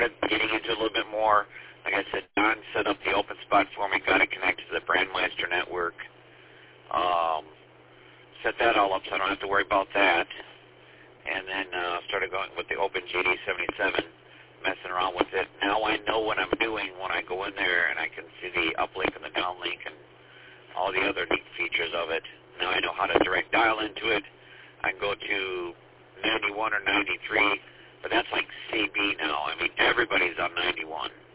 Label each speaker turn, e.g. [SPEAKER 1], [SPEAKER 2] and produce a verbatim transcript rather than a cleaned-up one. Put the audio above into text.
[SPEAKER 1] started getting into a little bit more. Like I said, Don set up the open spot for me, got it connected to the Brandmeister network. Um, set that all up so I don't have to worry about that. And then uh, started going with the Open J D seventy-seven, messing around with it. Now I know what I'm doing when I go in there, and I can see the uplink and the downlink and all the other neat features of it. Now I know how to direct dial into it. I can go to ninety-one or ninety-three, but that's like C B now. I mean, everybody's on ninety-one.